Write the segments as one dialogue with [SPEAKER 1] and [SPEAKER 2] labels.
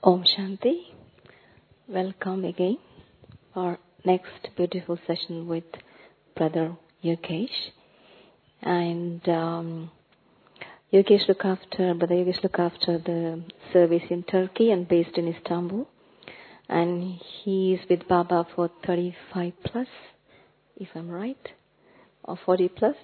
[SPEAKER 1] Om Shanti. Welcome again for next beautiful session with Brother Yogesh. And Brother Yogesh look after the service in Turkey and based in Istanbul. And he is with Baba for 35 plus, if I'm right, or 40 plus.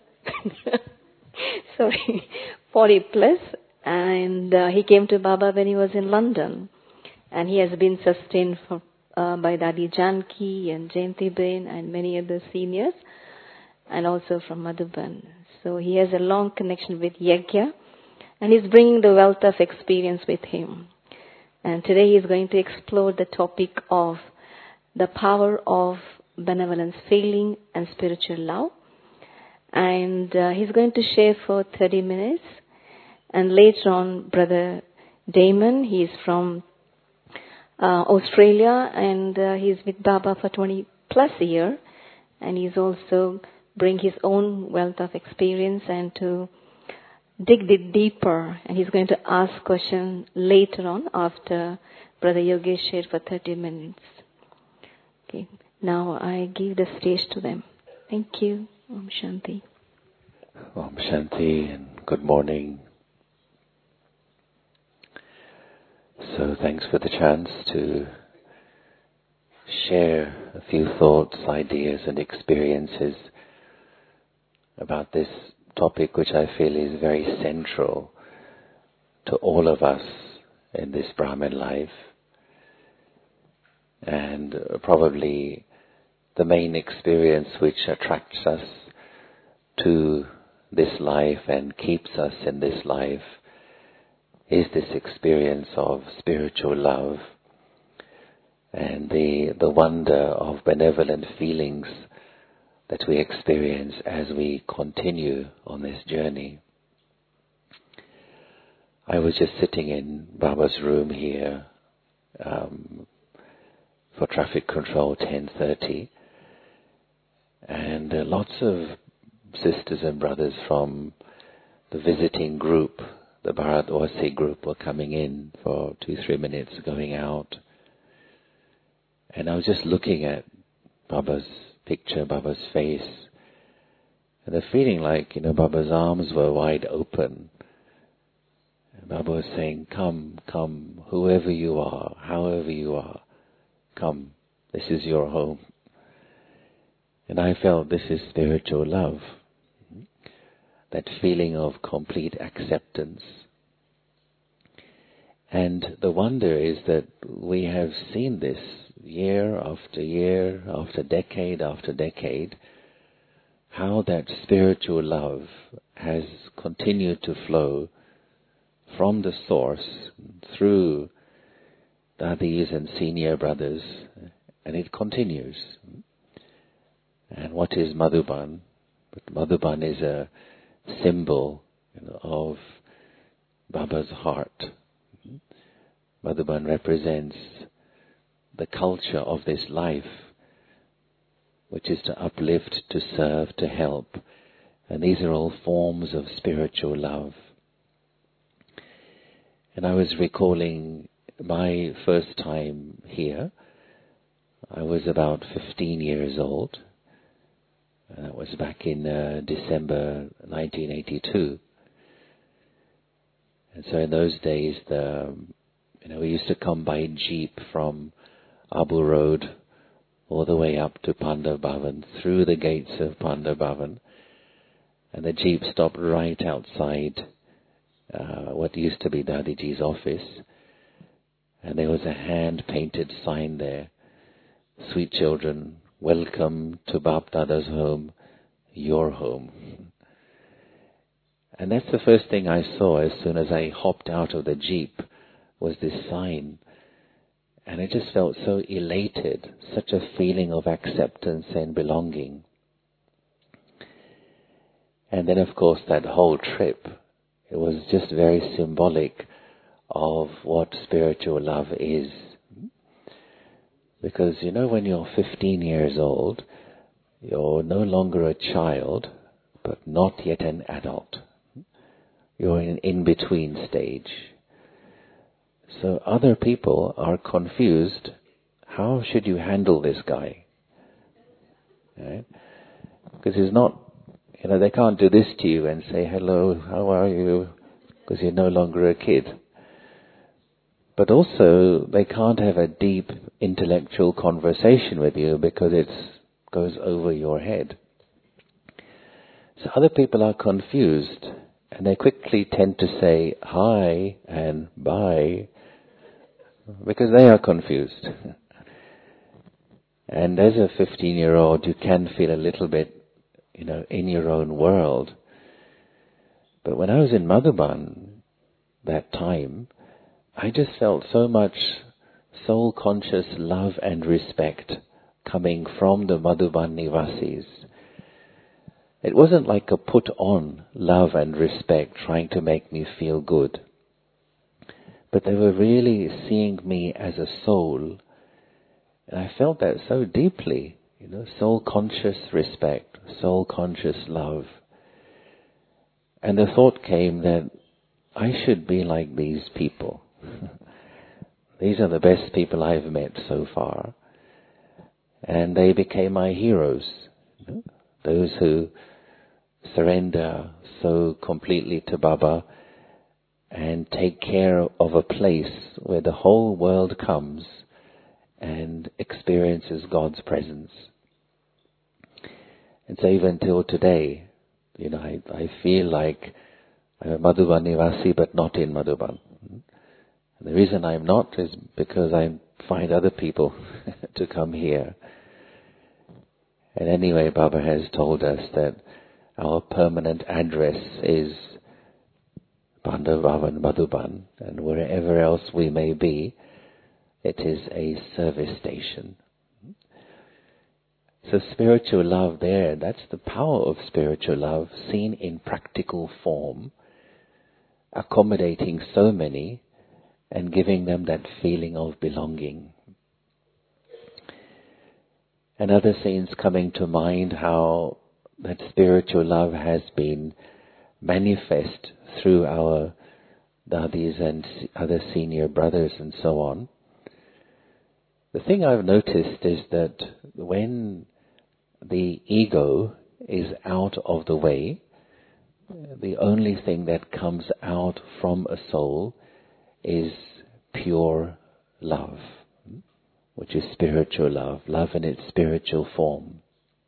[SPEAKER 1] Sorry, 40 plus. And he came to Baba when he was in London. And he has been sustained by Dadi Janki and Jayanti Ben and many other seniors, and also from Madhuban. So he has a long connection with Yajna, and he's bringing the wealth of experience with him. And today he is going to explore the topic of the power of benevolence feeling and spiritual love. And he's going to share for 30 minutes. And later on, Brother Damon, he is from Australia, and he's with Baba for 20 plus year, and he's also bring his own wealth of experience and to dig deeper, and he's going to ask questions later on after Brother Yogesh shared for 30 minutes. Okay, now I give the stage to them. Thank you. Om Shanti.
[SPEAKER 2] Om Shanti and good morning. So thanks for the chance to share a few thoughts, ideas and experiences about this topic which I feel is very central to all of us in this Brahman life, and probably the main experience which attracts us to this life and keeps us in this life is this experience of spiritual love and the wonder of benevolent feelings that we experience as we continue on this journey. I was just sitting in Baba's room here for traffic control 10:30, and lots of sisters and brothers from the visiting group, the Bharatwasi group, were coming in for 2-3 minutes, going out. And I was just looking at Baba's picture, Baba's face, and the feeling like, Baba's arms were wide open. And Baba was saying, come, come, whoever you are, however you are, come, this is your home. And I felt this is spiritual love. That feeling of complete acceptance. And the wonder is that we have seen this year after year, after decade, how that spiritual love has continued to flow from the source through Dadis and senior brothers, and it continues. And what is Madhuban? Madhuban is a symbol of Baba's heart. Madhuban represents the culture of this life, which is to uplift, to serve, to help. And these are all forms of spiritual love. And I was recalling my first time here. I was about 15 years old. That was back in December 1982. And so in those days, we used to come by jeep from Abu Road all the way up to Panda Bhavan, through the gates of Panda Bhavan. And the jeep stopped right outside what used to be Dadiji's office. And there was a hand-painted sign there, "Sweet children, welcome to Bap Dada's home, your home." And that's the first thing I saw as soon as I hopped out of the jeep, was this sign. And I just felt so elated, such a feeling of acceptance and belonging. And then of course that whole trip, it was just very symbolic of what spiritual love is. Because, when you're 15 years old, you're no longer a child, but not yet an adult. You're in between stage. So other people are confused. How should you handle this guy? Right? Because he's not, they can't do this to you and say, hello, how are you? Because you're no longer a kid. But also, they can't have a deep intellectual conversation with you because it goes over your head. So other people are confused, and they quickly tend to say hi and bye because they are confused. And as a 15-year-old, you can feel a little bit, in your own world. But when I was in Madhuban, that time, I just felt so much soul-conscious love and respect coming from the Madhuban Nivasis. It wasn't like a put-on love and respect trying to make me feel good. But they were really seeing me as a soul. And I felt that so deeply, soul-conscious respect, soul-conscious love. And the thought came that I should be like these people. These are the best people I've met so far. And they became my heroes. Those who surrender so completely to Baba and take care of a place where the whole world comes and experiences God's presence. And so even till today, I feel like I'm a Madhuban Nivasi but not in Madhuban. And the reason I'm not is because I find other people to come here. And anyway, Baba has told us that our permanent address is Bandhavbhavan Madhuban, and wherever else we may be, it is a service station. So spiritual love there, that's the power of spiritual love seen in practical form, accommodating so many and giving them that feeling of belonging. And other scenes coming to mind, how that spiritual love has been manifest through our dadis and other senior brothers and so on. The thing I've noticed is that when the ego is out of the way, the only thing that comes out from a soul is pure love, which is spiritual love, love in its spiritual form.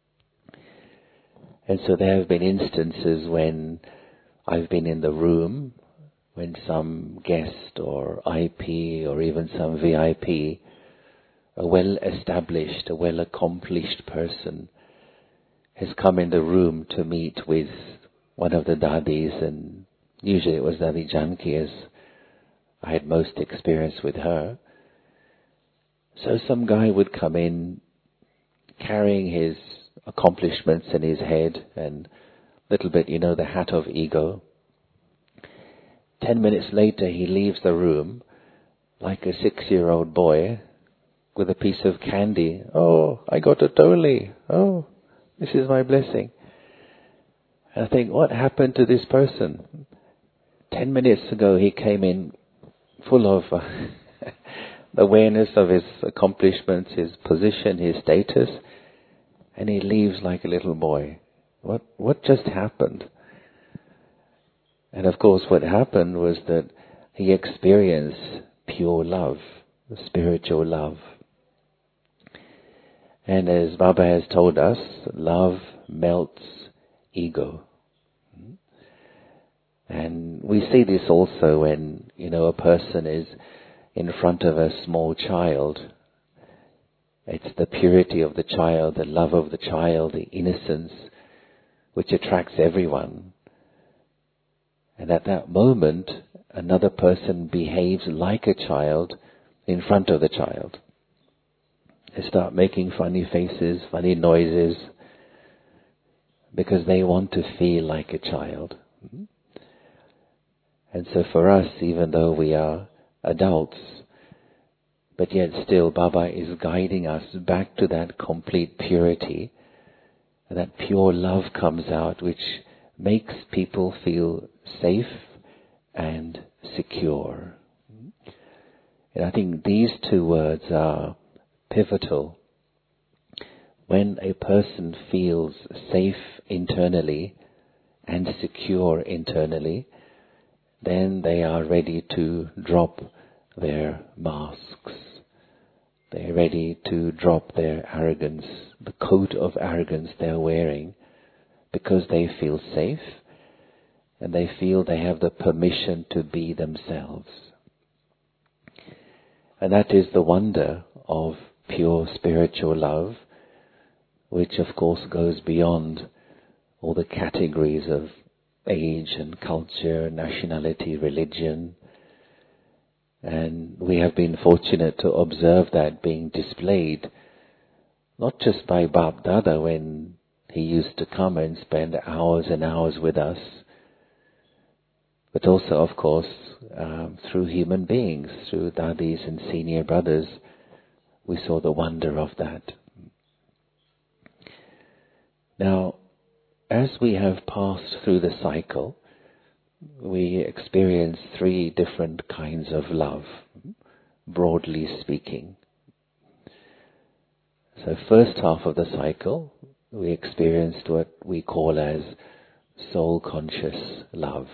[SPEAKER 2] And so there have been instances when I've been in the room, when some guest or IP or even some VIP, a well-established, a well-accomplished person, has come in the room to meet with one of the dadis, and usually it was Dadi Janki, as I had most experience with her. So some guy would come in carrying his accomplishments in his head and a little bit, the hat of ego. 10 minutes later he leaves the room like a 6-year-old boy with a piece of candy. Oh, I got a toli. Oh, this is my blessing. And I think, what happened to this person? 10 minutes ago he came in full of the awareness of his accomplishments, his position, his status, and he leaves like a little boy. What just happened? And of course what happened was that he experienced pure love, spiritual love. And as Baba has told us, love melts ego. And we see this also when, a person is in front of a small child. It's the purity of the child, the love of the child, the innocence, which attracts everyone. And at that moment, another person behaves like a child in front of the child. They start making funny faces, funny noises, because they want to feel like a child. And so for us, even though we are adults, but yet still Baba is guiding us back to that complete purity, and that pure love comes out, which makes people feel safe and secure. And I think these two words are pivotal. When a person feels safe internally and secure internally, then they are ready to drop their masks. They're ready to drop their arrogance, the coat of arrogance they're wearing, because they feel safe and they feel they have the permission to be themselves. And that is the wonder of pure spiritual love, which of course goes beyond all the categories of age and culture, nationality, religion. And we have been fortunate to observe that being displayed not just by Bap Dada when he used to come and spend hours and hours with us, but also, of course, through human beings, through Dadis and senior brothers. We saw the wonder of that. Now, as we have passed through the cycle, we experience three different kinds of love, broadly speaking. So first half of the cycle, we experienced what we call as soul-conscious love.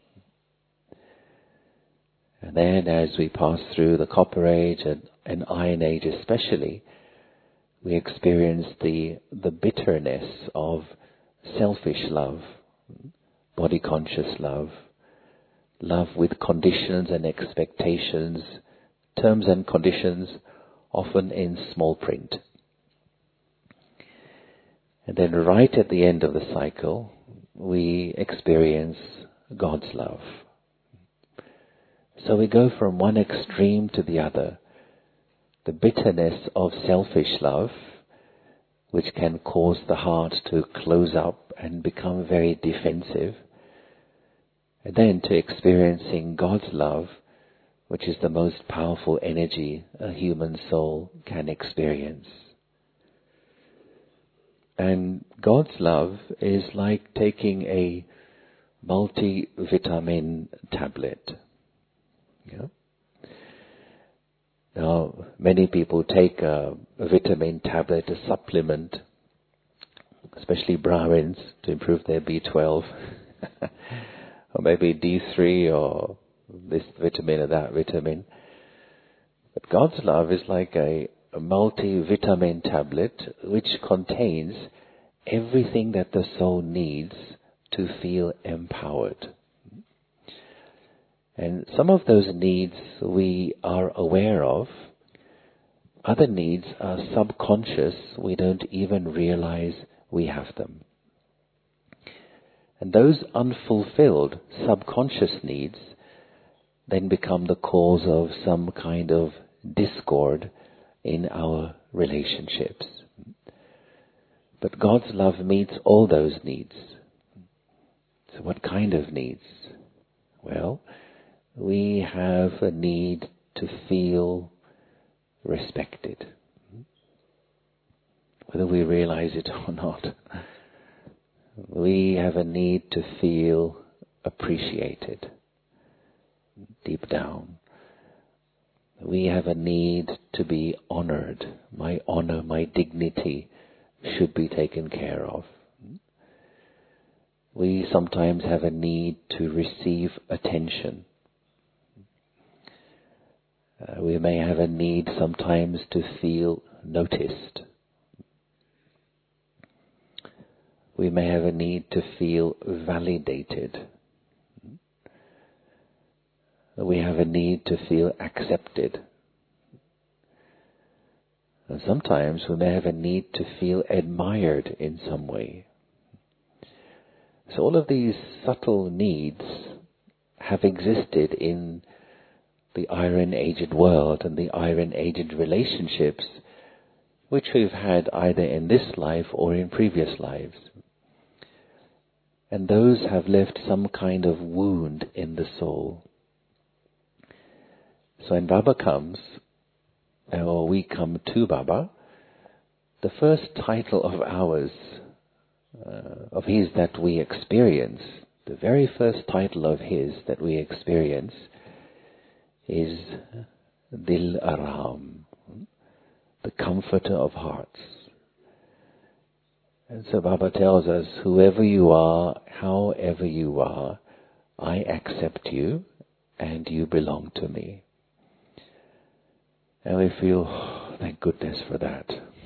[SPEAKER 2] And then as we pass through the Copper Age and Iron Age especially, we experience the bitterness of selfish love, body-conscious love, love with conditions and expectations, terms and conditions, often in small print. And then right at the end of the cycle, we experience God's love. So we go from one extreme to the other. The bitterness of selfish love, which can cause the heart to close up and become very defensive. And then to experiencing God's love, which is the most powerful energy a human soul can experience. And God's love is like taking a multivitamin tablet. Yeah? Now, many people take a vitamin tablet, a supplement, especially Brahmins, to improve their B12, or maybe D3 or this vitamin or that vitamin. But God's love is like a multivitamin tablet which contains everything that the soul needs to feel empowered. And some of those needs we are aware of. Other needs are subconscious. We don't even realize we have them. And those unfulfilled subconscious needs then become the cause of some kind of discord in our relationships. But God's love meets all those needs. So what kind of needs? Well, we have a need to feel respected, whether we realize it or not. We have a need to feel appreciated deep down. We have a need to be honored. My honor, my dignity should be taken care of. We sometimes have a need to receive attention. We may have a need sometimes to feel noticed. We may have a need to feel validated. We have a need to feel accepted. And sometimes we may have a need to feel admired in some way. So all of these subtle needs have existed in the Iron-Aged world and the Iron-Aged relationships, which we've had either in this life or in previous lives. And those have left some kind of wound in the soul. So when Baba comes, or we come to Baba, the first title of ours, of his that we experience, the very first title of his that we experience is Dil Aram, the comforter of hearts. And so Baba tells us, whoever you are, however you are, I accept you and you belong to me. And we feel, oh, thank goodness for that.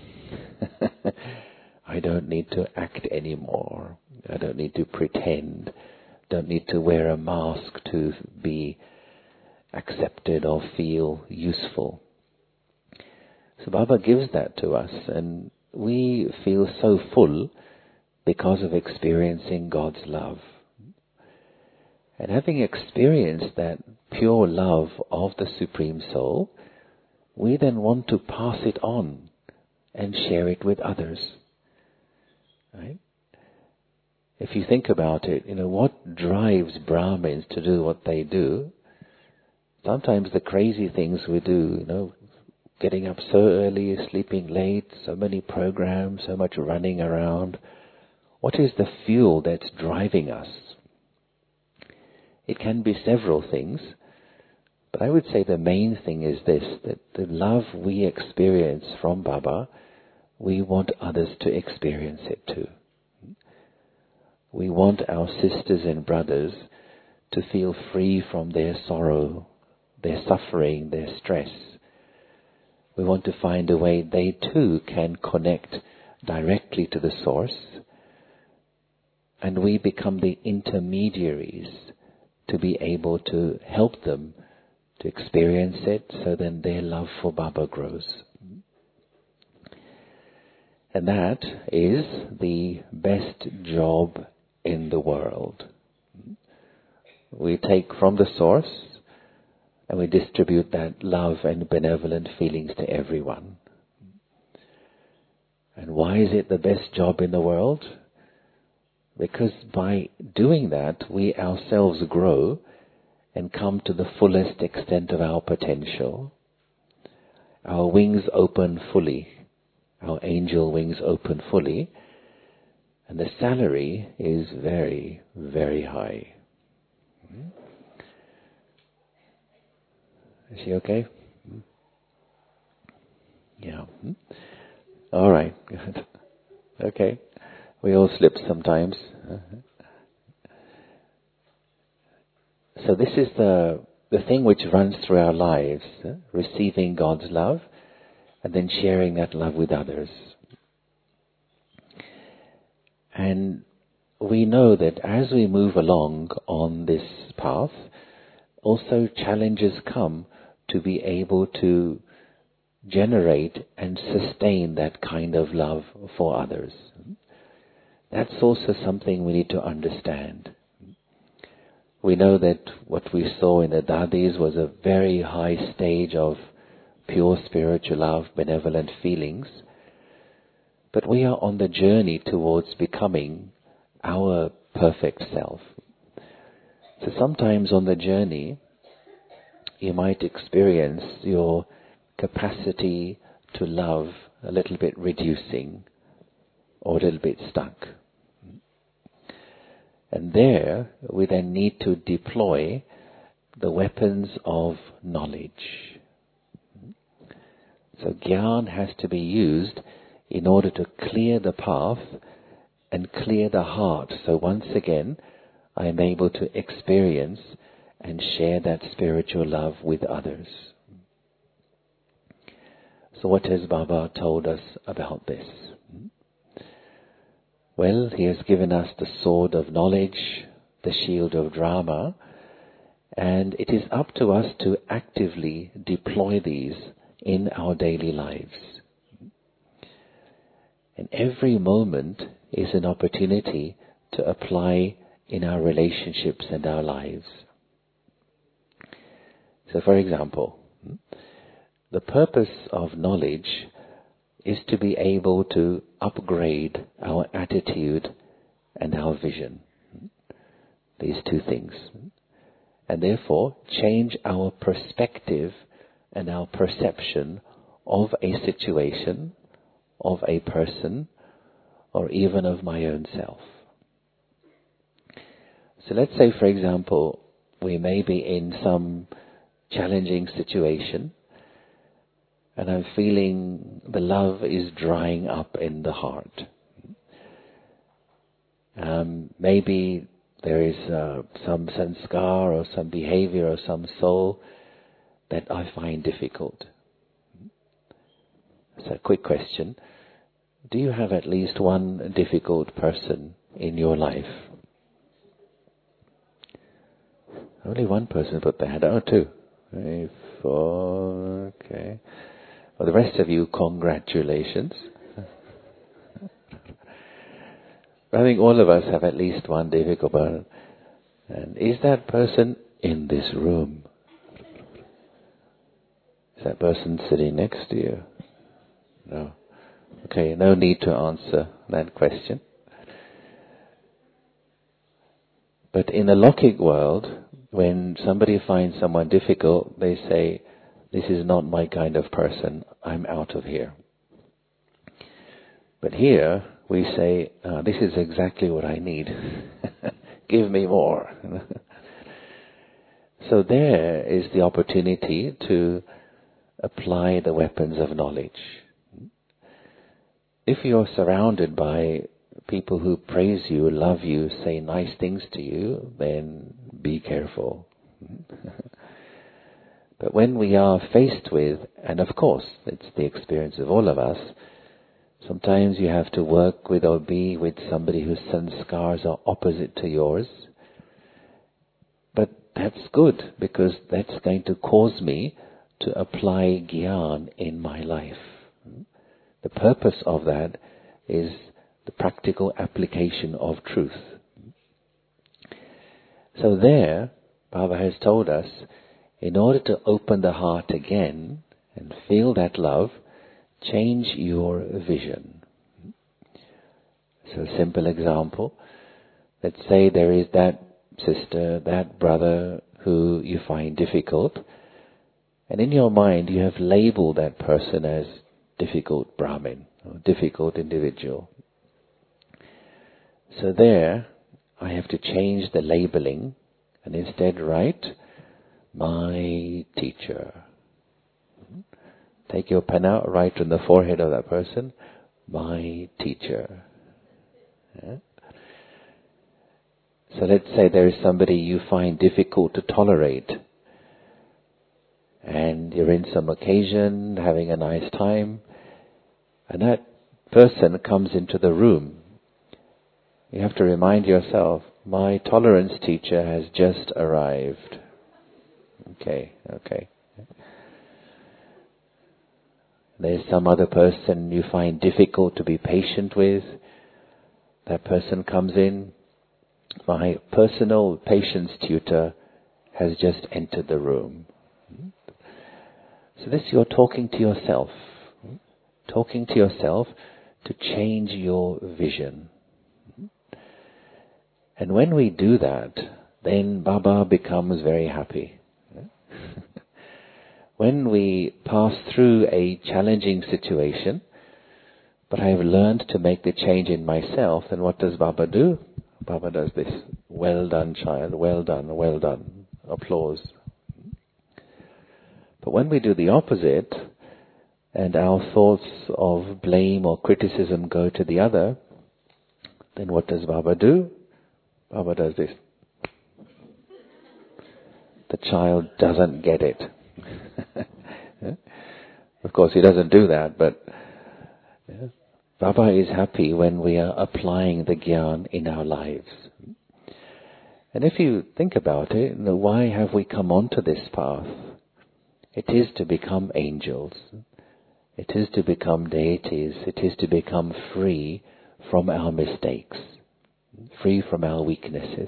[SPEAKER 2] I don't need to act anymore. I don't need to pretend. Don't need to wear a mask to be accepted or feel useful. So Baba gives that to us, and we feel so full because of experiencing God's love. And having experienced that pure love of the Supreme Soul, we then want to pass it on and share it with others. Right? If you think about it, what drives Brahmins to do what they do? Sometimes the crazy things we do, getting up so early, sleeping late, so many programs, so much running around. What is the fuel that's driving us? It can be several things, but I would say the main thing is this, that the love we experience from Baba, we want others to experience it too. We want our sisters and brothers to feel free from their sorrow, their suffering, their stress. We want to find a way they too can connect directly to the source, and we become the intermediaries to be able to help them to experience it, so then their love for Baba grows. And that is the best job in the world. We take from the source and we distribute that love and benevolent feelings to everyone. And why is it the best job in the world? Because by doing that, we ourselves grow and come to the fullest extent of our potential. Our wings open fully. Our angel wings open fully. And the salary is very, very high. Is she okay? Yeah. All right. Good. Okay. We all slip sometimes. So this is the thing which runs through our lives, receiving God's love and then sharing that love with others. And we know that as we move along on this path, also challenges come to be able to generate and sustain that kind of love for others. That's also something we need to understand. We know that what we saw in the Dadis was a very high stage of pure spiritual love, benevolent feelings. But we are on the journey towards becoming our perfect self. So sometimes on the journey, you might experience your capacity to love a little bit reducing or a little bit stuck. And there, we then need to deploy the weapons of knowledge. So Gyan has to be used in order to clear the path and clear the heart. So once again, I am able to experience and share that spiritual love with others. So what has Baba told us about this? Well, he has given us the sword of knowledge, the shield of drama, and it is up to us to actively deploy these in our daily lives. And every moment is an opportunity to apply in our relationships and our lives. So for example, the purpose of knowledge is to be able to upgrade our attitude and our vision. These two things. And therefore change our perspective and our perception of a situation, of a person, or even of my own self. So let's say, for example, we may be in some challenging situation and I'm feeling the love is drying up in the heart. Maybe there is some sanskar or some behavior or some soul that I find difficult. So, quick question. Do you have at least one difficult person in your life? Only one person put their hand out. Oh, two. 3, 4, okay. Well, the rest of you, congratulations. I think all of us have at least one difficult person. And is that person in this room? Is that person sitting next to you? No. Okay, no need to answer that question. But in the Lokik world, when somebody finds someone difficult, they say, this is not my kind of person, I'm out of here. But here, we say, this is exactly what I need. Give me more. So there is the opportunity to apply the weapons of knowledge. If you're surrounded by people who praise you, love you, say nice things to you, then be careful. But when we are faced with, and of course it's the experience of all of us, sometimes you have to work with or be with somebody whose sanskars are opposite to yours. But that's good, because that's going to cause me to apply gyan in my life. The purpose of that is the practical application of truth. So there, Baba has told us, in order to open the heart again and feel that love, change your vision. So a simple example, let's say there is that sister, that brother who you find difficult, and in your mind you have labeled that person as difficult Brahmin, or difficult individual. So there, I have to change the labeling and instead write, my teacher. Take your pen out, write on the forehead of that person, my teacher. Yeah? So let's say there is somebody you find difficult to tolerate, and you're in some occasion, having a nice time, and that person comes into the room. You have to remind yourself, my tolerance teacher has just arrived. Okay. There's some other person you find difficult to be patient with. That person comes in. My personal patience tutor has just entered the room. So this, you're talking to yourself. Talking to yourself to change your vision. And when we do that, then Baba becomes very happy. When we pass through a challenging situation, but I have learned to make the change in myself, then what does Baba do? Baba does this. Well done, child. Well done, well done. Applause. But when we do the opposite, and our thoughts of blame or criticism go to the other, then what does Baba do? Baba does this. The child doesn't get it. Of course, he doesn't do that, but Baba is happy when we are applying the gyan in our lives. And if you think about it, why have we come onto this path? It is to become angels. It is to become deities. It is to become free from our mistakes, free from our weaknesses.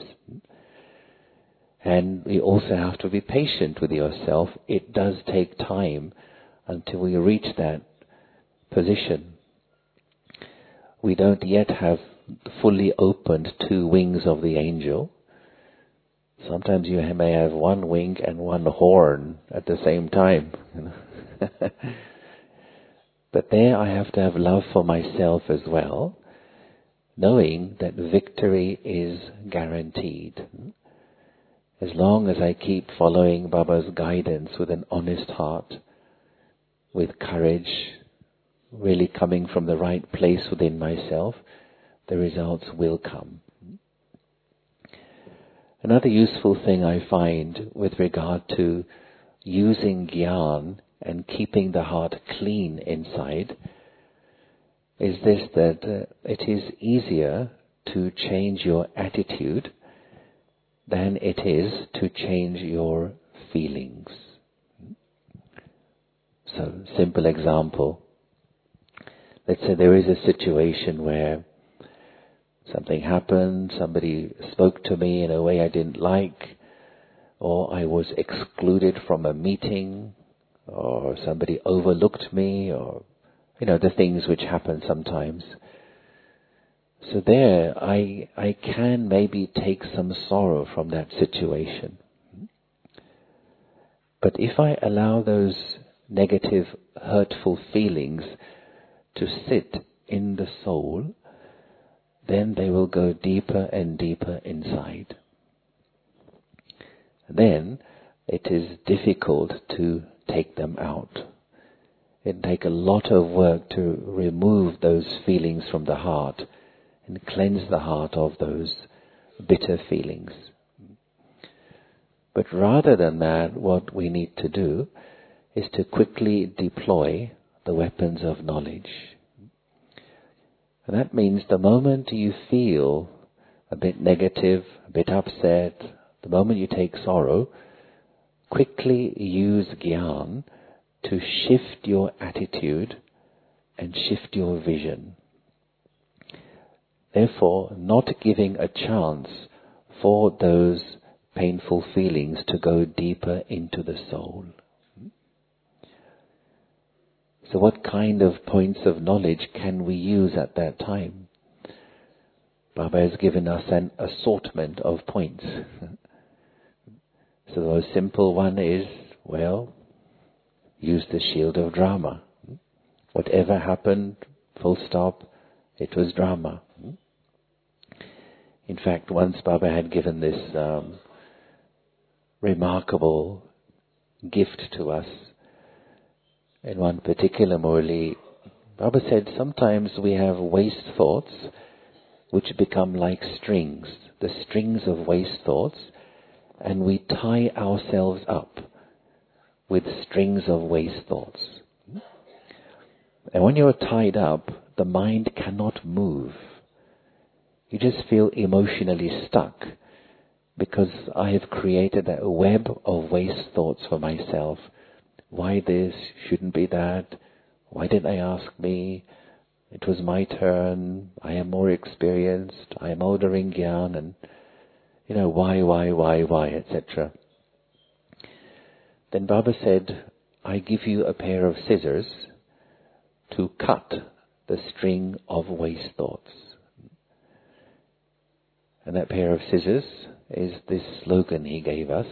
[SPEAKER 2] And we also have to be patient with yourself. It does take time until we reach that position. We don't yet have fully opened 2 wings of the angel. Sometimes you may have 1 wing and 1 horn at the same time. But there I have to have love for myself as well, knowing that victory is guaranteed. As long as I keep following Baba's guidance with an honest heart, with courage, really coming from the right place within myself, the results will come. Another useful thing I find with regard to using Gyan and keeping the heart clean inside is this, that it is easier to change your attitude than it is to change your feelings. So, simple example. Let's say there is a situation where something happened, somebody spoke to me in a way I didn't like, or I was excluded from a meeting, or somebody overlooked me, or, the things which happen sometimes. So there, I can maybe take some sorrow from that situation. But if I allow those negative, hurtful feelings to sit in the soul, then they will go deeper and deeper inside. Then it is difficult to take them out. It takes a lot of work to remove those feelings from the heart and cleanse the heart of those bitter feelings. But rather than that, what we need to do is to quickly deploy the weapons of knowledge. And that means the moment you feel a bit negative, a bit upset, the moment you take sorrow, quickly use Gyan to shift your attitude and shift your vision. Therefore, not giving a chance for those painful feelings to go deeper into the soul. So what kind of points of knowledge can we use at that time? Baba has given us an assortment of points. So the most simple one is, use the shield of drama. Whatever happened, full stop, it was drama. In fact, once Baba had given this remarkable gift to us. In one particular Murli, Baba said sometimes we have waste thoughts which become like strings, the strings of waste thoughts, and we tie ourselves up with strings of waste thoughts. And when you're tied up, the mind cannot move. You just feel emotionally stuck because I have created a web of waste thoughts for myself. Why this? Shouldn't be that. Why didn't they ask me? It was my turn. I am more experienced. I am older in Gyan, and why, etc. Then Baba said, I give you a pair of scissors to cut the string of waste thoughts. And that pair of scissors is this slogan he gave us.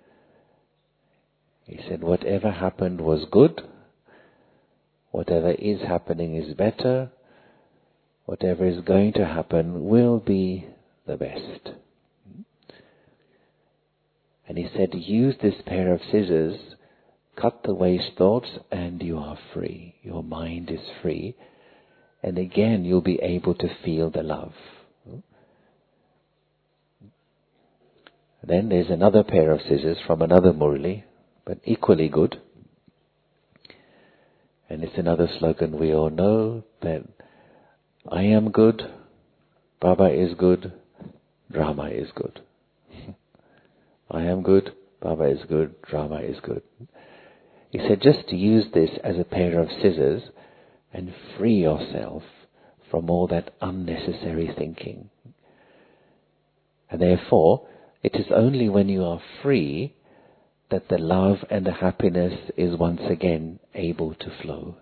[SPEAKER 2] He said, whatever happened was good, whatever is happening is better, whatever is going to happen will be the best. And he said, use this pair of scissors, cut the waste thoughts, and you are free. Your mind is free. And again, you'll be able to feel the love. Then there's another pair of scissors from another Murli, but equally good. And it's another slogan. We all know that I am good, Baba is good, drama is good. I am good, Baba is good, drama is good. He said just to use this as a pair of scissors and free yourself from all that unnecessary thinking. And therefore, it is only when you are free that the love and the happiness is once again able to flow.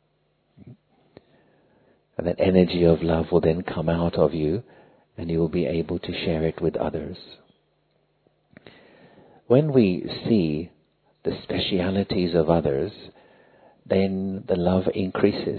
[SPEAKER 2] And that energy of love will then come out of you and you will be able to share it with others. When we see the specialities of others, then the love increases.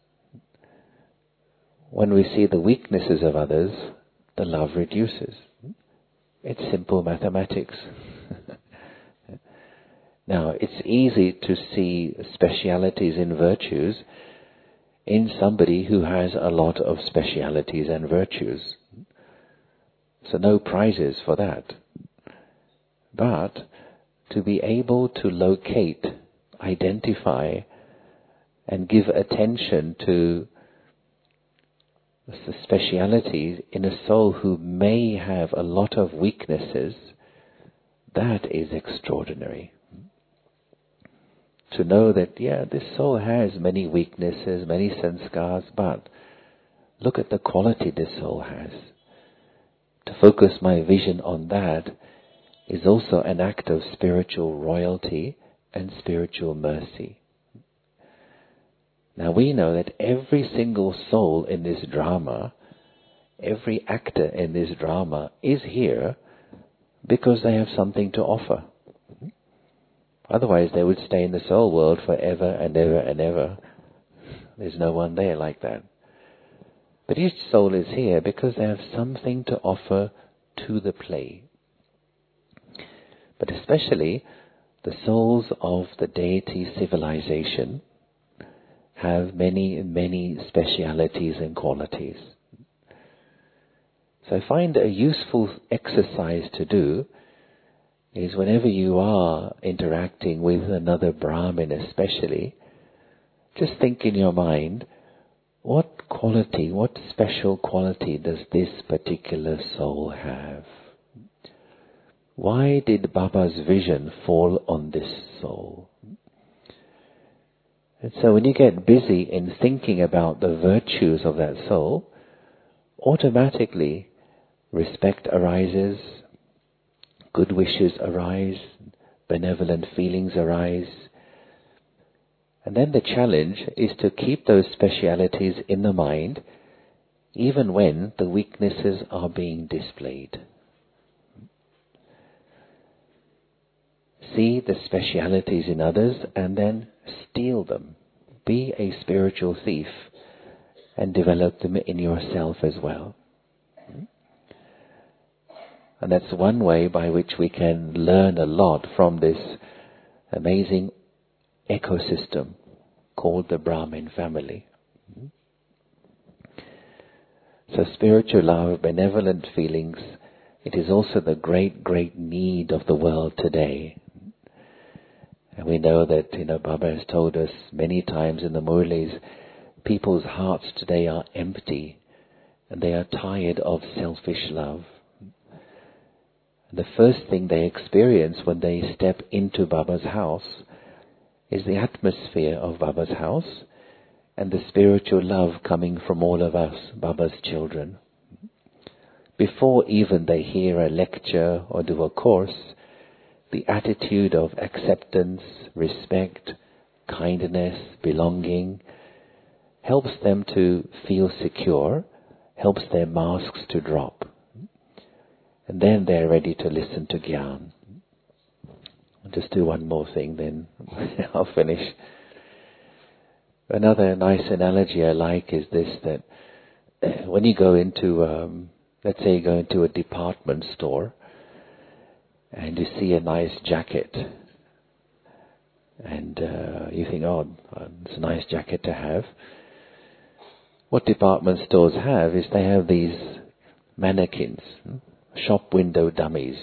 [SPEAKER 2] When we see the weaknesses of others, the love reduces. It's simple mathematics. Now, it's easy to see specialities in virtues in somebody who has a lot of specialities and virtues. So no prizes for that. But to be able to locate, identify, and give attention to the specialities in a soul who may have a lot of weaknesses, that is extraordinary. To know that, this soul has many weaknesses, many sanskars, but look at the quality this soul has. To focus my vision on that is also an act of spiritual royalty and spiritual mercy. Now we know that every single soul in this drama, every actor in this drama is here because they have something to offer. Otherwise they would stay in the soul world forever and ever and ever. There's no one there like that. But each soul is here because they have something to offer to the play. But especially the souls of the deity civilization have many, many specialities and qualities. So I find a useful exercise to do is whenever you are interacting with another Brahmin especially, just think in your mind, what quality, what special quality does this particular soul have? Why did Baba's vision fall on this soul? And so when you get busy in thinking about the virtues of that soul, automatically respect arises, good wishes arise, benevolent feelings arise. And then the challenge is to keep those specialities in the mind even when the weaknesses are being displayed. See the specialities in others and then steal them. Be a spiritual thief and develop them in yourself as well. And that's one way by which we can learn a lot from this amazing ecosystem called the Brahmin family. So spiritual love, benevolent feelings, it is also the great, great need of the world today. And we know that, Baba has told us many times in the Murlis, people's hearts today are empty and they are tired of selfish love. The first thing they experience when they step into Baba's house is the atmosphere of Baba's house and the spiritual love coming from all of us, Baba's children. Before even they hear a lecture or do a course, the attitude of acceptance, respect, kindness, belonging helps them to feel secure, helps their masks to drop. And then they're ready to listen to Gyan. I'll just do one more thing, then I'll finish. Another nice analogy I like is this, that when you go into, let's say you go into a department store and you see a nice jacket and you think, it's a nice jacket to have. What department stores have is they have these mannequins, shop window dummies.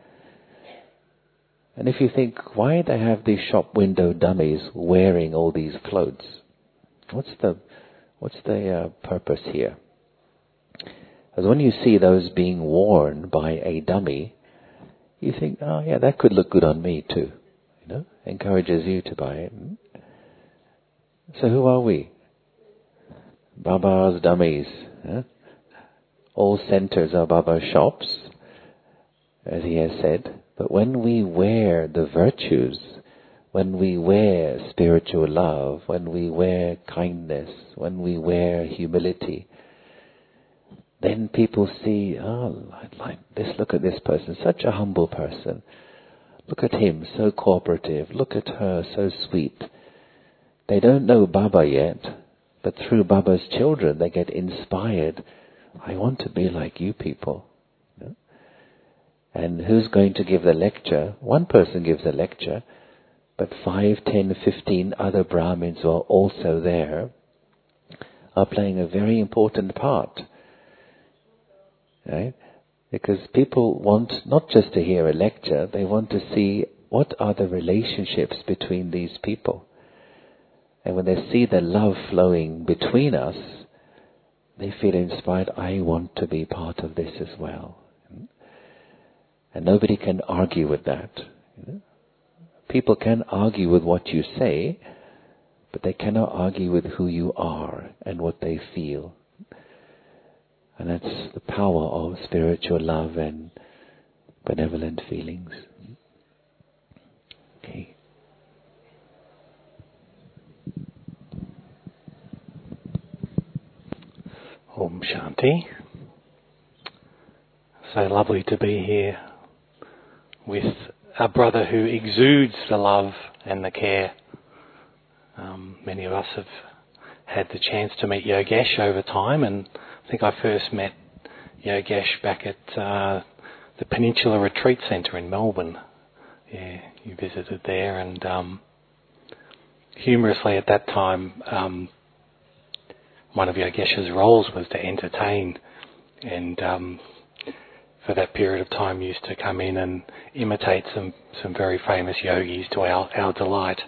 [SPEAKER 2] And if you think, why they have these shop window dummies wearing all these clothes? What's the purpose here? Because when you see those being worn by a dummy, you think, that could look good on me too. Encourages you to buy it. So who are we? Baba's dummies. All centers are Baba's shops, as he has said. But when we wear the virtues, when we wear spiritual love, when we wear kindness, when we wear humility, then people see, like this, look at this person, such a humble person. Look at him, so cooperative. Look at her, so sweet. They don't know Baba yet, but through Baba's children they get inspired. I want to be like you people. And who's going to give the lecture? One person gives a lecture, but 5, 10, 15 other Brahmins who are also there are playing a very important part. Right? Because people want not just to hear a lecture, they want to see what are the relationships between these people. And when they see the love flowing between us, they feel inspired, I want to be part of this as well. And nobody can argue with that. People can argue with what you say, but they cannot argue with who you are and what they feel. And that's the power of spiritual love and benevolent feelings. Okay.
[SPEAKER 3] Om Shanti. So lovely to be here with a brother who exudes the love and the care. Many of us have had the chance to meet Yogesh over time, and I think I first met Yogesh back at the Peninsula Retreat Centre in Melbourne. Yeah, you visited there, and humorously at that time, one of Yogesh's roles was to entertain, and for that period of time used to come in and imitate some very famous yogis to our delight.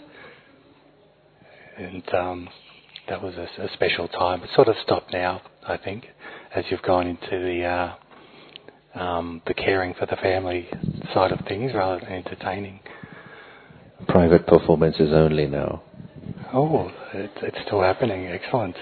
[SPEAKER 3] And that was a special time. It's sort of stopped now, I think, as you've gone into the caring for the family side of things rather than entertaining.
[SPEAKER 2] Private performances only now.
[SPEAKER 3] Oh, it's still happening. Excellent.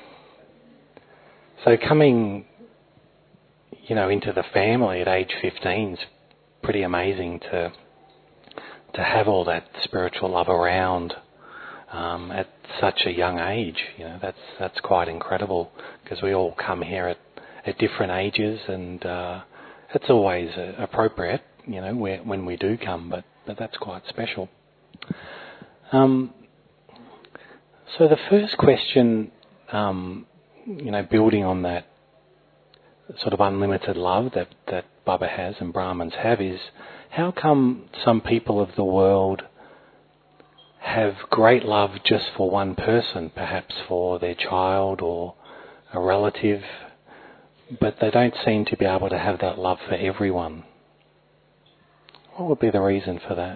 [SPEAKER 3] So coming, into the family at age 15 is pretty amazing to have all that spiritual love around at such a young age. That's quite incredible, because we all come here at different ages, and it's always appropriate, when we do come, but that's quite special. So the first question, building on that sort of unlimited love that Baba has and Brahmins have, is how come some people of the world have great love just for one person, perhaps for their child or a relative, but they don't seem to be able to have that love for everyone? What would be the reason for that?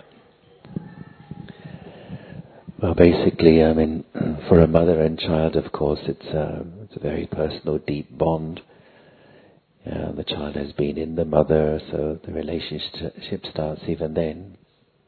[SPEAKER 2] Well, basically, for a mother and child, of course, it's a very personal, deep bond. The child has been in the mother, so the relationship starts even then.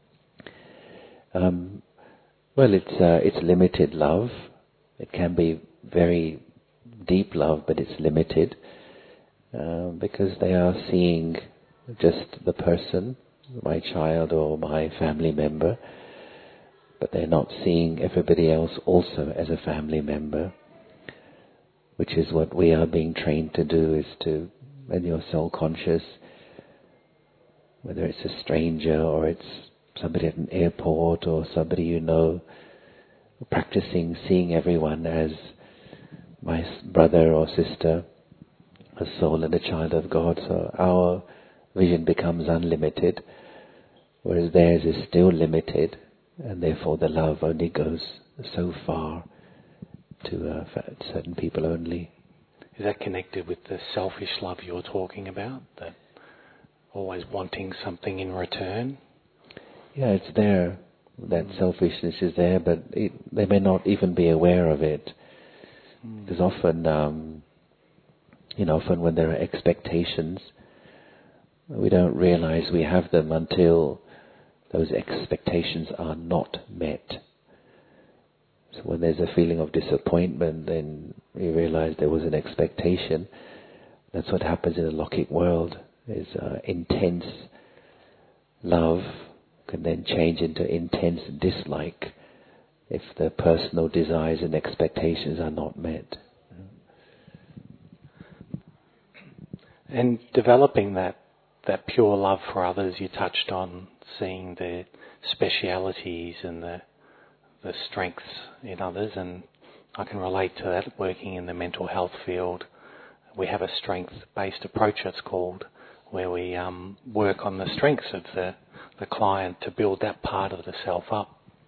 [SPEAKER 2] Well, it's limited love. It can be very deep love, but it's limited because they are seeing just the person, my child or my family member, but they're not seeing everybody else also as a family member, which is what we are being trained to do, is to, when you're soul conscious, whether it's a stranger or it's somebody at an airport or somebody you know, practicing seeing everyone as my brother or sister, a soul and a child of God. So our vision becomes unlimited, whereas theirs is still limited, and therefore the love only goes so far to certain people only.
[SPEAKER 3] Is that connected with the selfish love you're talking about, that always wanting something in return?
[SPEAKER 2] Yeah, it's there. That selfishness is there, but they may not even be aware of it. Because often, often when there are expectations, we don't realize we have them until those expectations are not met. So when there's a feeling of disappointment, then we realize there was an expectation. That's what happens in the Lokik world, is intense love can then change into intense dislike if the personal desires and expectations are not met.
[SPEAKER 3] And developing that pure love for others, you touched on seeing the specialities and the strengths in others, and I can relate to that working in the mental health field. We have a strength-based approach, it's called, where we work on the strengths of the client to build that part of the self up.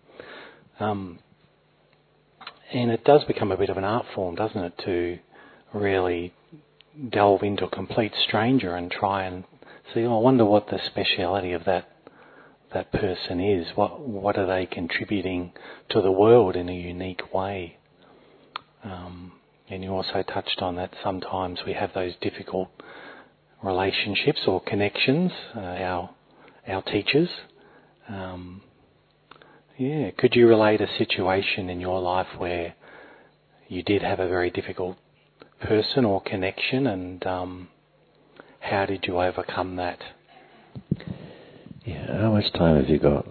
[SPEAKER 3] And it does become a bit of an art form, doesn't it, to really delve into a complete stranger and try and see, I wonder what the speciality of that person is. What are they contributing to the world in a unique way? And you also touched on that sometimes we have those difficult relationships or connections, our teachers. Could you relate a situation in your life where you did have a very difficult person or connection, and how did you overcome that?
[SPEAKER 2] Yeah, how much time have you got?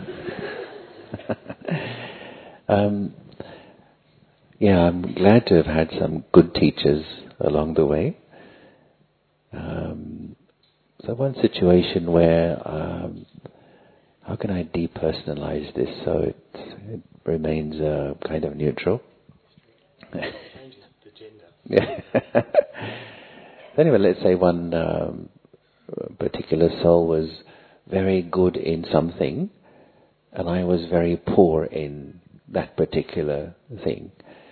[SPEAKER 2] I'm glad to have had some good teachers along the way. So one situation where, how can I depersonalize this so it remains kind of neutral?
[SPEAKER 3] Changes the gender.
[SPEAKER 2] Anyway, let's say one particular soul was very good in something, and I was very poor in that particular thing.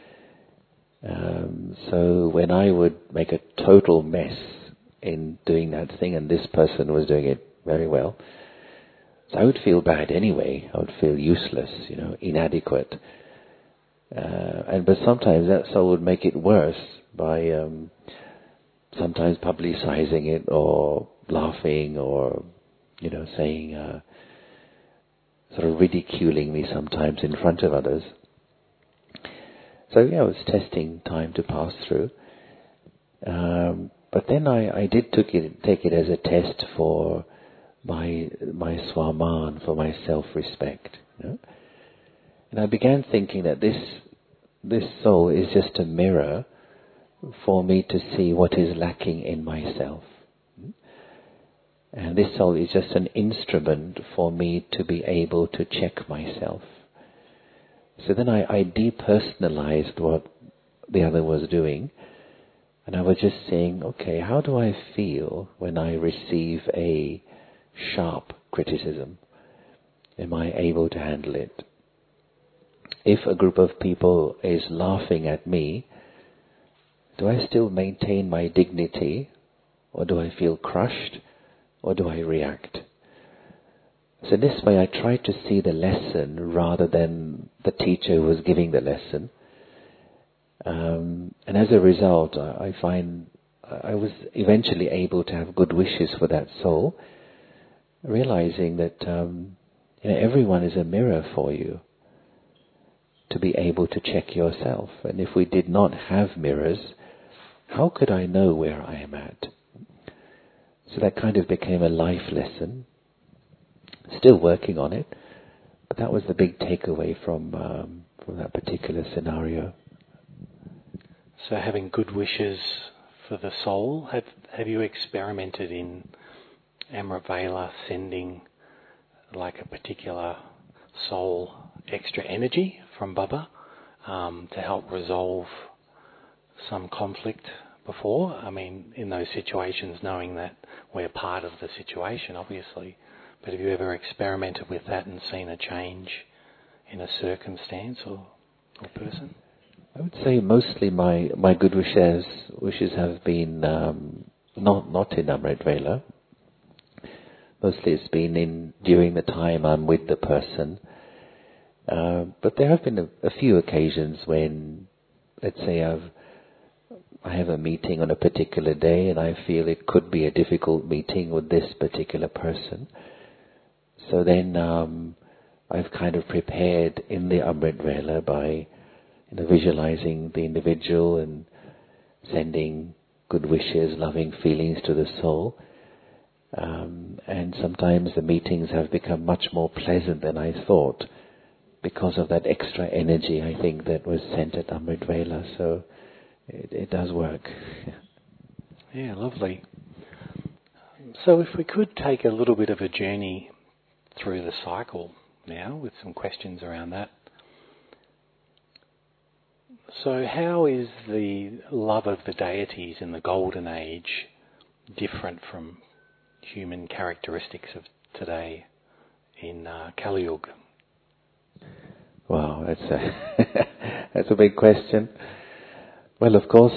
[SPEAKER 2] So when I would make a total mess in doing that thing, and this person was doing it very well, so I would feel bad anyway. I would feel useless, inadequate. But sometimes that soul would make it worse by sometimes publicizing it or laughing or, saying, sort of ridiculing me sometimes in front of others. So it was testing time to pass through. But then I did take it as a test for my swaman, for my self-respect. And I began thinking that this soul is just a mirror for me to see what is lacking in myself. And this soul is just an instrument for me to be able to check myself. So then I depersonalized what the other was doing, and I was just saying, okay, how do I feel when I receive a sharp criticism? Am I able to handle it? If a group of people is laughing at me, do I still maintain my dignity, or do I feel crushed, or do I react? So this way I try to see the lesson rather than the teacher who was giving the lesson. And as a result, I find I was eventually able to have good wishes for that soul, realizing that everyone is a mirror for you to be able to check yourself. And if we did not have mirrors, how could I know where I am at? So that kind of became a life lesson. Still working on it, but that was the big takeaway from that particular scenario.
[SPEAKER 3] So having good wishes for the soul, have you experimented in Amrit Vela sending like a particular soul extra energy from Baba to help resolve some conflict before? I mean, in those situations, knowing that we're part of the situation, obviously. But have you ever experimented with that and seen a change in a circumstance or person?
[SPEAKER 2] I would say mostly my good wishes have been not in Amrit Vela. Mostly it's been during the time I'm with the person. But there have been a few occasions when, let's say I have a meeting on a particular day and I feel it could be a difficult meeting with this particular person. So then I've kind of prepared in the Amrit Vela by visualizing the individual and sending good wishes, loving feelings to the soul. And sometimes the meetings have become much more pleasant than I thought because of that extra energy, I think, that was sent at Amrit Vela. So it does work.
[SPEAKER 3] Yeah, lovely. So if we could take a little bit of a journey through the cycle now with some questions around that. So how is the love of the deities in the Golden Age different from human characteristics of today in Kali Yuga?
[SPEAKER 2] Wow, that's a big question. Well, of course,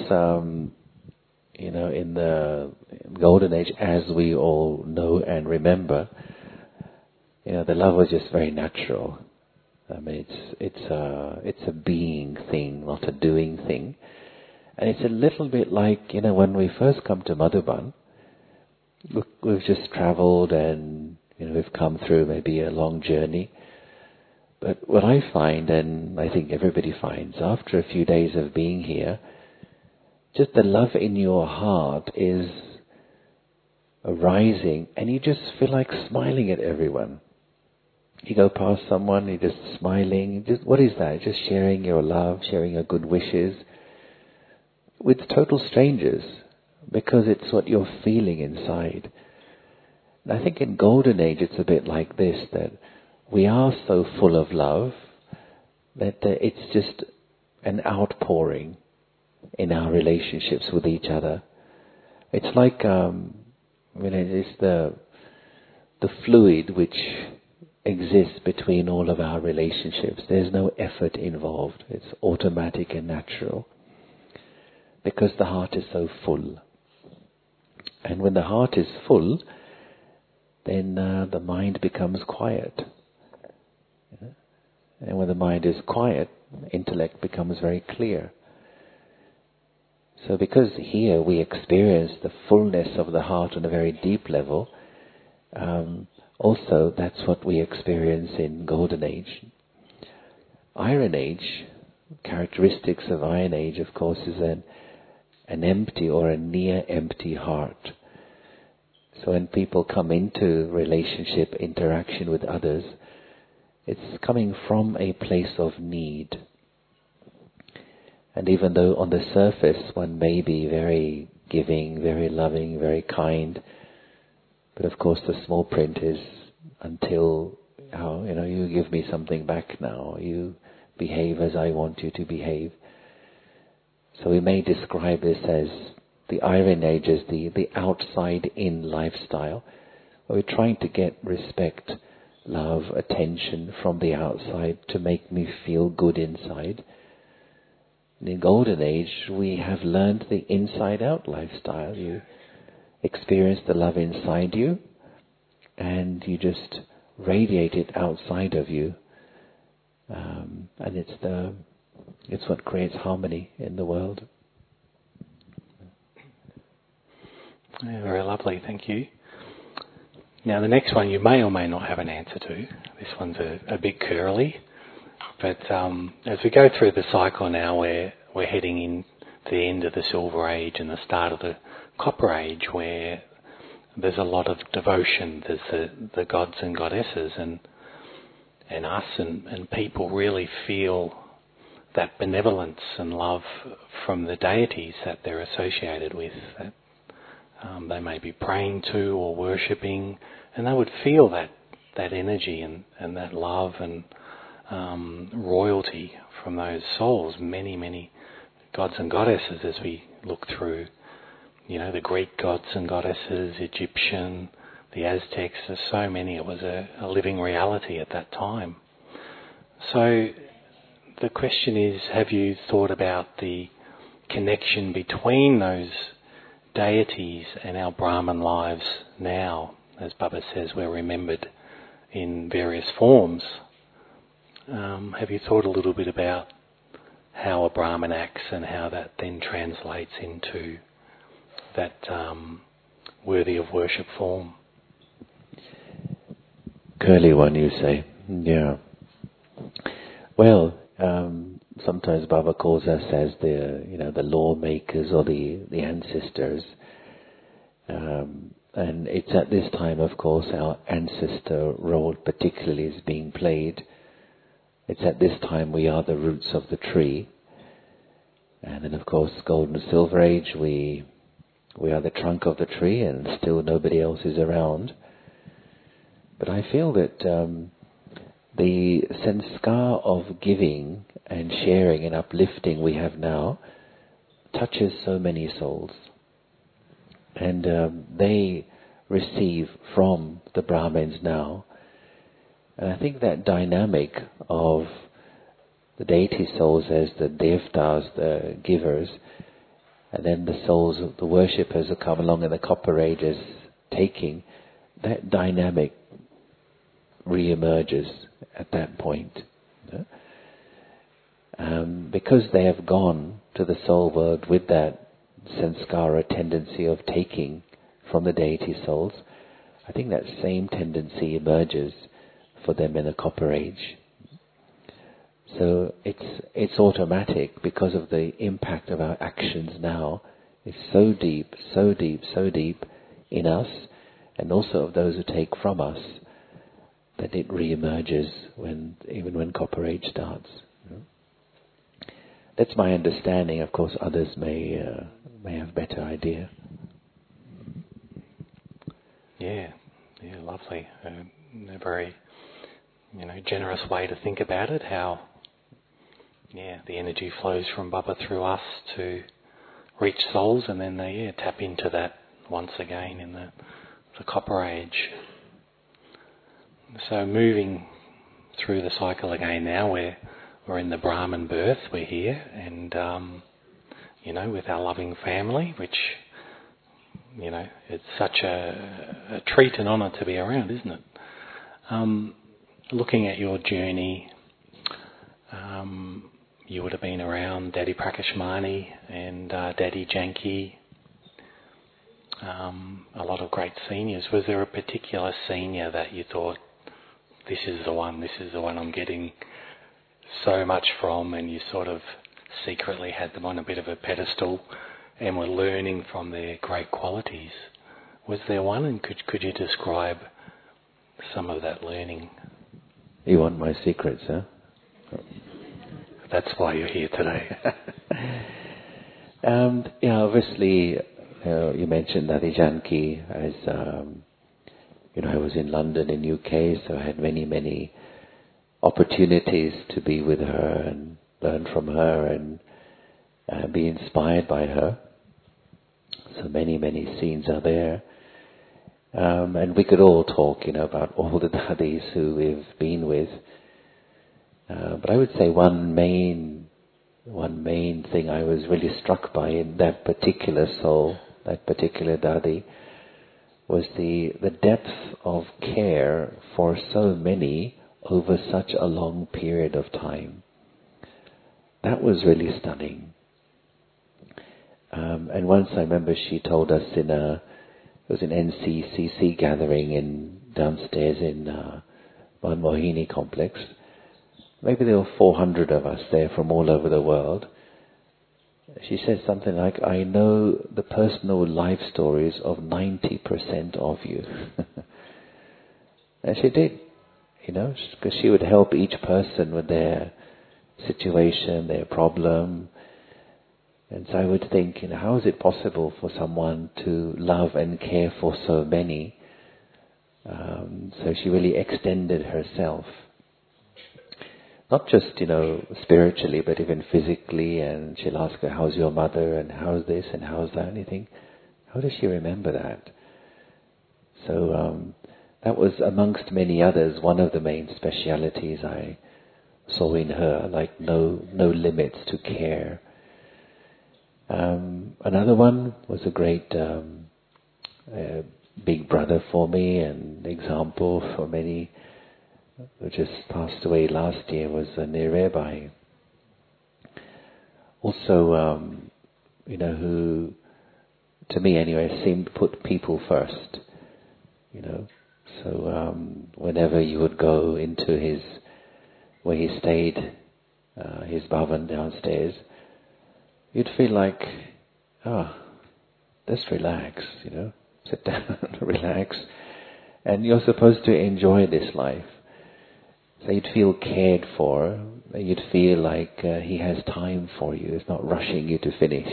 [SPEAKER 2] in the Golden Age, as we all know and remember, the love was just very natural. I mean, it's a being thing, not a doing thing. And it's a little bit like, when we first come to Madhuban, we've just travelled and, we've come through maybe a long journey. But what I find, and I think everybody finds, after a few days of being here, just the love in your heart is arising, and you just feel like smiling at everyone. You go past someone, you're just smiling. What is that? Just sharing your love, sharing your good wishes with total strangers, because it's what you're feeling inside. And I think in Golden Age it's a bit like this, that we are so full of love that it's just an outpouring in our relationships with each other. It's like, it's the fluid which exists between all of our relationships. There's no effort involved. It's automatic and natural, because the heart is so full. And when the heart is full, then the mind becomes quiet. And when the mind is quiet, intellect becomes very clear. So because here we experience the fullness of the heart on a very deep level, also that's what we experience in Golden Age. Iron Age, characteristics of Iron Age, of course, is an empty or a near empty heart. So when people come into relationship, interaction with others, it's coming from a place of need. And even though on the surface one may be very giving, very loving, very kind, but of course the small print is until, you give me something back now, you behave as I want you to behave. So we may describe this as the Iron Age as the outside-in lifestyle, where we're trying to get respect, love, attention from the outside to make me feel good inside. In the Golden Age, we have learned the inside-out lifestyle. You experience the love inside you, and you just radiate it outside of you. And it's what creates harmony in the world.
[SPEAKER 3] Yeah, very lovely, thank you. Now the next one you may or may not have an answer to. This one's a bit curly. But as we go through the cycle now, we're heading in to the end of the Silver Age and the start of the Copper Age, where there's a lot of devotion. There's the gods and goddesses, and us and people really feel that benevolence and love from the deities that they're associated with, that they may be praying to or worshipping, and they would feel that energy and that love and royalty from those souls. Many gods and goddesses, as we look through, the Greek gods and goddesses, Egyptian, the Aztecs, there's so many. It was a living reality at that time. So the question is, have you thought about the connection between those deities and our Brahman lives now? As Baba says, we're remembered in various forms. Have you thought a little bit about how a Brahman acts and how that then translates into that worthy of worship form?
[SPEAKER 2] Curly one, you say. Yeah. Well, sometimes Baba calls us as the lawmakers or the ancestors. And it's at this time, of course, our ancestor role particularly is being played. It's at this time we are the roots of the tree. And then, of course, Golden and Silver Age, we are the trunk of the tree, and still nobody else is around. But I feel that the sanskar of giving and sharing and uplifting we have now touches so many souls. And they receive from the Brahmins now. And I think that dynamic of the deity souls as the devtas, the givers, and then the souls, the worshippers who come along in the copper age as taking, that dynamic re-emerges at that point. Because they have gone to the soul world with that sanskara tendency of taking from the deity souls, I think that same tendency emerges for them in the copper age. So it's automatic because of the impact of our actions now. It's so deep, so deep, so deep in us, and also of those who take from us, that it re-emerges even when copper age starts. That's my understanding. Of course, others may have better idea.
[SPEAKER 3] Yeah, lovely. A very, generous way to think about it. How, the energy flows from Baba through us to reach souls, and then they tap into that once again in the copper age. So moving through the cycle again now, we're in the Brahman birth, we're here, and with our loving family, which it's such a treat and honour to be around, isn't it? Looking at your journey, you would have been around Daddy Prakashmani and Daddy Janki, a lot of great seniors. Was there a particular senior that you thought, this is the one I'm getting so much from, and you sort of secretly had them on a bit of a pedestal and were learning from their great qualities? Was there one, and could you describe some of that learning?
[SPEAKER 2] You want my secrets, huh?
[SPEAKER 3] That's why you're here today.
[SPEAKER 2] Obviously, you mentioned Daddy Janki as, I was in London in UK, so I had many opportunities to be with her and learn from her and be inspired by her. So many scenes are there. And we could all talk, about all the Daddies who we've been with. But I would say one main thing I was really struck by in that particular soul, that particular Daddy, was the depth of care for so many over such a long period of time. That was really stunning. And once I remember she told us it was an NCCC gathering downstairs in Mount Mohini complex. Maybe there were 400 of us there from all over the world. She said something like, I know the personal life stories of 90% of you. And she did, because she would help each person with their situation, their problem. And so I would think, how is it possible for someone to love and care for so many? So she really extended herself. Not just, spiritually, but even physically. And she'll ask her, how's your mother? And how's this? And how's that? And you think, how does she remember that? So that was, amongst many others, one of the main specialities I saw in her, like no limits to care. Another one was a great big brother for me, and example for many, who just passed away last year, was Nirebai. Also, who, to me anyway, seemed to put people first. So whenever you would go into where he stayed, his bhavan downstairs, you'd feel like, just relax, sit down, relax. And you're supposed to enjoy this life. So you'd feel cared for, you'd feel like he has time for you, he's not rushing you to finish.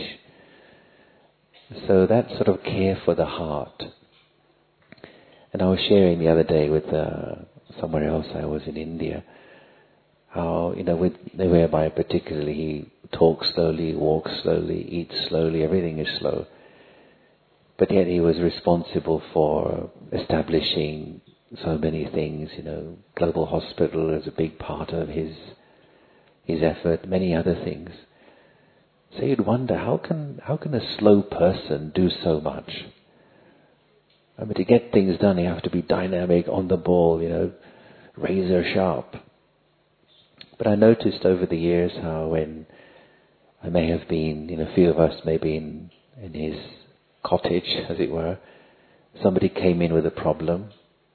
[SPEAKER 2] So that sort of care for the heart. And I was sharing the other day with somewhere else, I was in India, how, with Nirebai particularly, he talks slowly, walks slowly, eats slowly, everything is slow. But yet he was responsible for establishing so many things, Global Hospital is a big part of his his effort, many other things. So you'd wonder, how can a slow person do so much? I mean, to get things done, you have to be dynamic, on the ball, razor sharp. But I noticed over the years how when I may have been, a few of us may be in his cottage, as it were, somebody came in with a problem,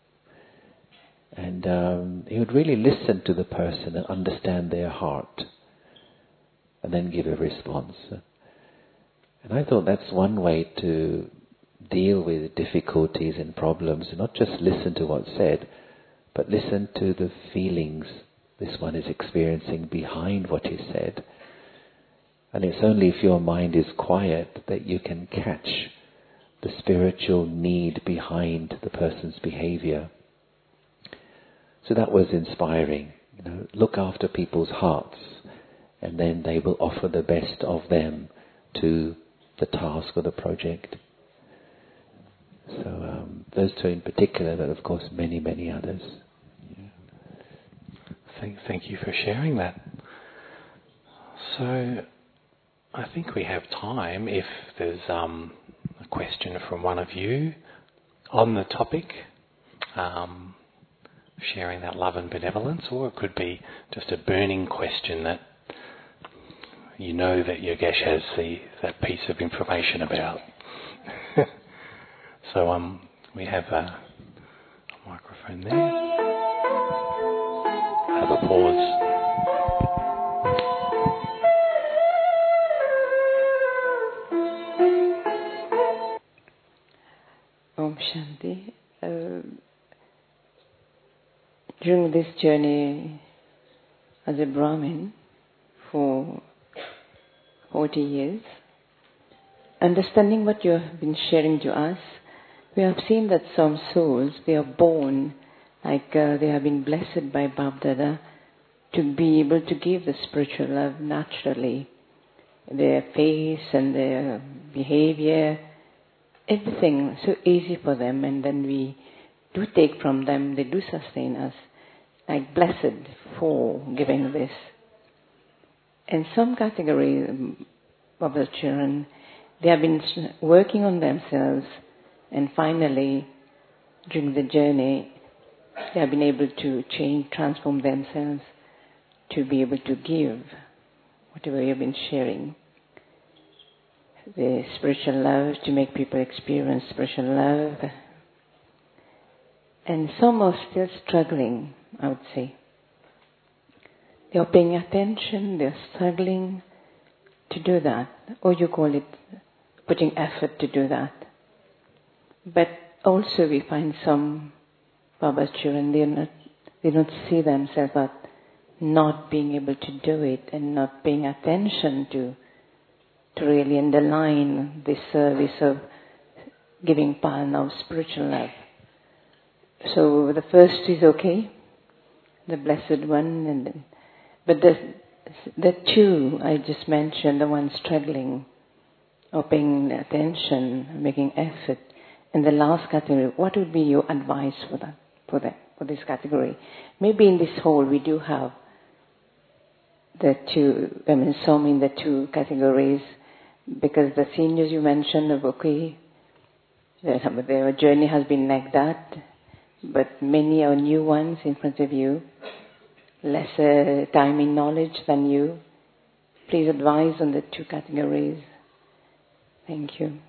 [SPEAKER 2] and he would really listen to the person and understand their heart, and then give a response. And I thought that's one way to deal with difficulties and problems, not just listen to what's said, but listen to the feelings this one is experiencing behind what is said. And it's only if your mind is quiet that you can catch the spiritual need behind the person's behavior. So that was inspiring. Look after people's hearts, and then they will offer the best of them to the task or the project. So those two in particular, but of course many, many others.
[SPEAKER 3] Thank you for sharing that. So I think we have time if there's a question from one of you on the topic, sharing that love and benevolence, or it could be just a burning question that that Yogesh has that piece of information about. So we have a microphone there. Have a pause.
[SPEAKER 4] Om Shanti. During this journey as a Brahmin for 40 years, understanding what you have been sharing to us, we have seen that some souls, they are born like they have been blessed by Bab-Dada to be able to give the spiritual love naturally. Their face and their behavior, everything so easy for them, and then we do take from them, they do sustain us, like blessed for giving this. In some category of the children, they have been working on themselves, and finally, during the journey, they have been able to change, transform themselves to be able to give whatever you have been sharing. The spiritual love, to make people experience spiritual love. And some are still struggling, I would say. They are paying attention, they are struggling to do that. Or you call it putting effort to do that. But also we find some Baba's children, they don't see themselves as not being able to do it and not paying attention to really underline this service of giving Parana of spiritual love. So the first is okay, the blessed one, but the two I just mentioned, the one struggling or paying attention, making effort, and the last category, what would be your advice for this category? Maybe in this whole we do have the two, some in the two categories, because the seniors you mentioned of okay, their journey has been like that, but many are new ones in front of you, lesser time in knowledge than you. Please advise on the two categories. Thank you.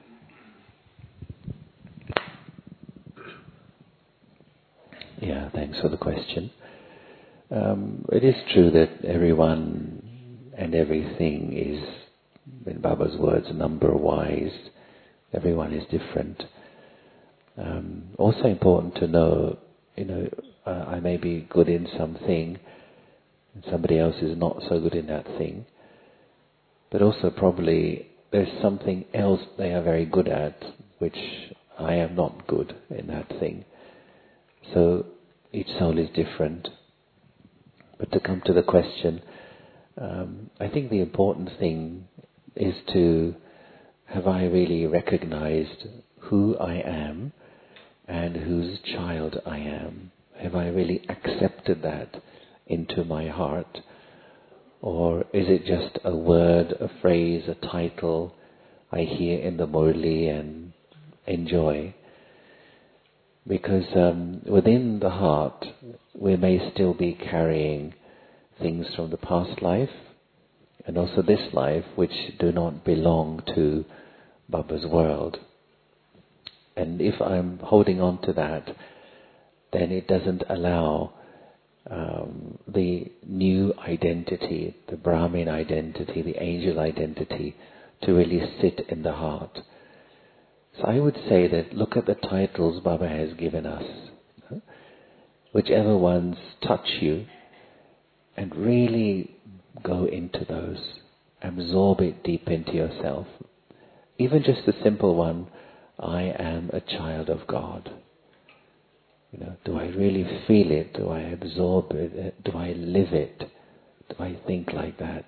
[SPEAKER 2] Yeah, thanks for the question. It is true that everyone and everything is, in Baba's words, number-wise. Everyone is different. Also important to know, I may be good in something, and somebody else is not so good in that thing. But also probably there's something else they are very good at, which I am not good in that thing. So each soul is different. But to come to the question, I think the important thing is to, have I really recognized who I am and whose child I am? Have I really accepted that into my heart? Or is it just a word, a phrase, a title I hear in the Murli and enjoy? Because within the heart, we may still be carrying things from the past life and also this life which do not belong to Baba's world. And if I'm holding on to that, then it doesn't allow the new identity, the Brahmin identity, the angel identity, to really sit in the heart. So I would say that look at the titles Baba has given us, whichever ones touch you, and really go into those, absorb it deep into yourself. Even just the simple one, I am a child of God. Do I really feel it? Do I absorb it? Do I live it? Do I think like that?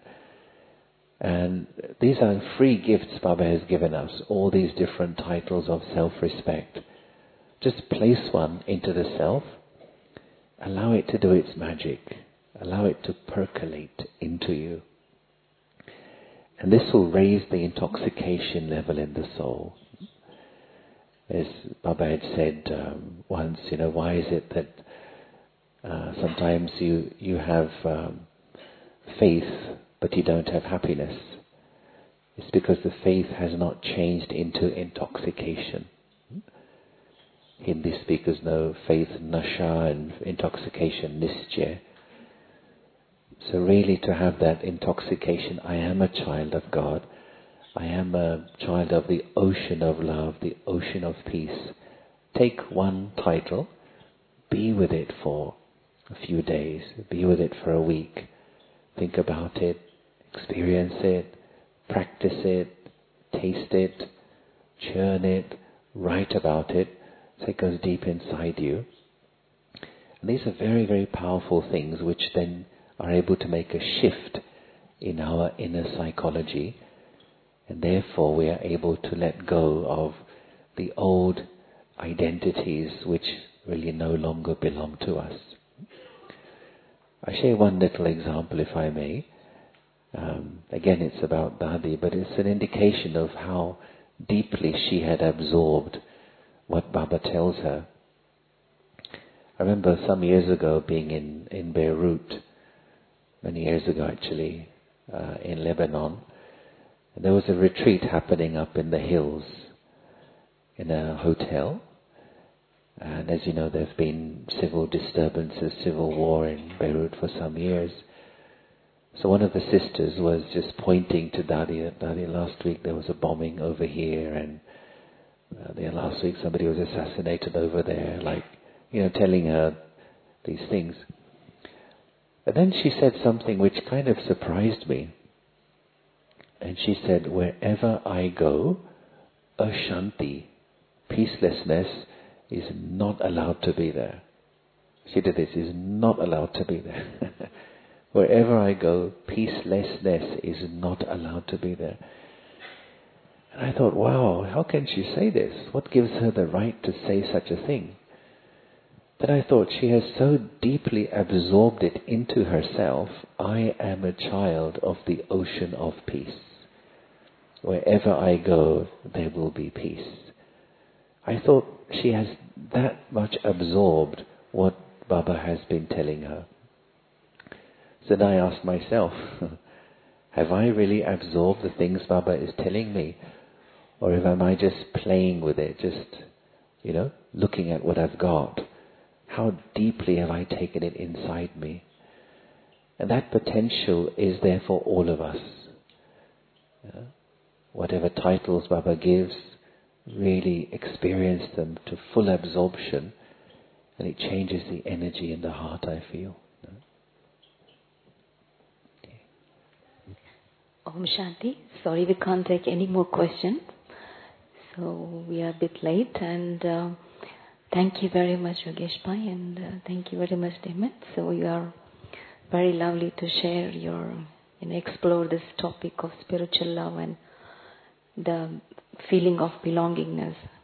[SPEAKER 2] And these are free gifts Baba has given us, all these different titles of self-respect. Just place one into the self, allow it to do its magic, allow it to percolate into you. And this will raise the intoxication level in the soul. As Baba had said once, why is it that sometimes you have faith but you don't have happiness? It's because the faith has not changed into intoxication. Hindi speakers know faith, nasha, and intoxication, nischay. So really to have that intoxication, I am a child of God. I am a child of the ocean of love, the ocean of peace. Take one title, be with it for a few days, be with it for a week. Think about it, experience it, practice it, taste it, churn it, write about it, so it goes deep inside you. And these are very, very powerful things which then are able to make a shift in our inner psychology. And therefore we are able to let go of the old identities which really no longer belong to us. I share one little example, if I may. Again, it's about Dadi, but it's an indication of how deeply she had absorbed what Baba tells her. I remember some years ago being in Beirut, many years ago actually, in Lebanon. There was a retreat happening up in the hills in a hotel. And as you know, there have been civil disturbances, civil war in Beirut for some years. So one of the sisters was just pointing to Dadi, Dadi, last week there was a bombing over here, and last week somebody was assassinated over there, telling her these things. But then she said something which kind of surprised me. And she said, wherever I go, ashanti, peacelessness, is not allowed to be there. She did this, is not allowed to be there. Wherever I go, peacelessness is not allowed to be there. And I thought, wow, how can she say this? What gives her the right to say such a thing? Then I thought, she has so deeply absorbed it into herself. I am a child of the ocean of peace. Wherever I go, there will be peace. I thought she has that much absorbed what Baba has been telling her. So then I asked myself, have I really absorbed the things Baba is telling me? Or am I just playing with it, just, looking at what I've got? How deeply have I taken it inside me? And that potential is there for all of us. Whatever titles Baba gives, really experience them to full absorption, and it changes the energy in the heart, I feel.
[SPEAKER 1] Om Shanti. Sorry, we can't take any more questions. So we are a bit late, and thank you very much, Yogesh Bhai, and thank you very much, Demet. So you are very lovely to share explore this topic of spiritual love and the feeling of belongingness